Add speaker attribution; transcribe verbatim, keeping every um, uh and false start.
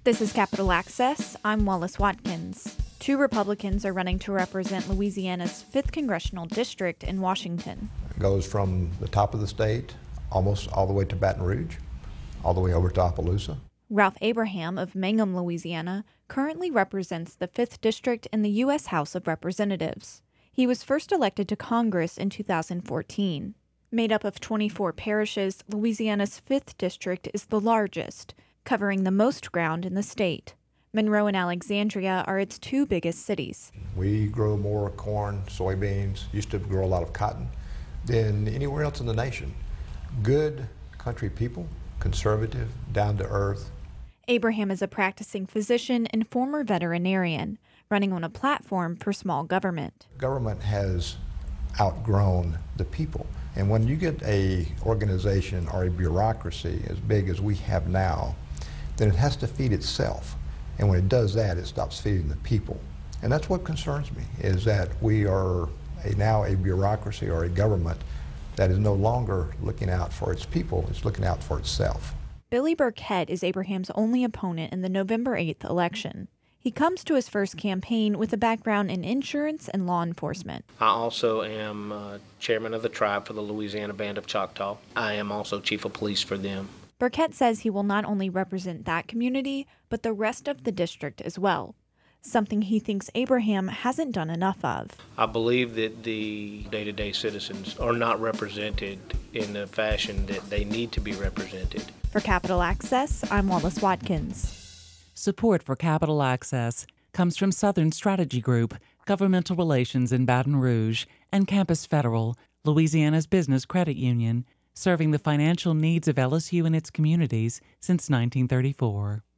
Speaker 1: This is Capital Access. I'm Wallace Watkins. Two Republicans are running to represent Louisiana's fifth Congressional District in Washington.
Speaker 2: It goes from the top of the state almost all the way to Baton Rouge, all the way over to Opelousas.
Speaker 1: Ralph Abraham of Mangum, Louisiana, currently represents the fifth District in the U S House of Representatives. He was first elected to Congress in two thousand fourteen. Made up of twenty-four parishes, Louisiana's fifth District is the largest, covering the most ground in the state. Monroe and Alexandria are its two biggest cities.
Speaker 2: We grow more corn, soybeans, used to grow a lot of cotton than anywhere else in the nation. Good country people, conservative, down to earth.
Speaker 1: Abraham is a practicing physician and former veterinarian, running on a platform for small government.
Speaker 2: Government has outgrown the people. And when you get a organization or a bureaucracy as big as we have now, then it has to feed itself. And when it does that, it stops feeding the people. And that's what concerns me, is that we are a, now a bureaucracy or a government that is no longer looking out for its people, it's looking out for itself.
Speaker 1: Billy Burkett is Abraham's only opponent in the November eighth election. He comes to his first campaign with a background in insurance and law enforcement.
Speaker 3: I also am uh, chairman of the tribe for the Louisiana Band of Choctaw. I am also chief of police for them.
Speaker 1: Burkett says he will not only represent that community, but the rest of the district as well, something he thinks Abraham hasn't done enough of.
Speaker 3: I believe that the day-to-day citizens are not represented in the fashion that they need to be represented.
Speaker 1: For Capital Access, I'm Wallace Watkins.
Speaker 4: Support for Capital Access comes from Southern Strategy Group, Governmental Relations in Baton Rouge, and Campus Federal, Louisiana's business credit union, serving the financial needs of L S U and its communities since nineteen thirty-four.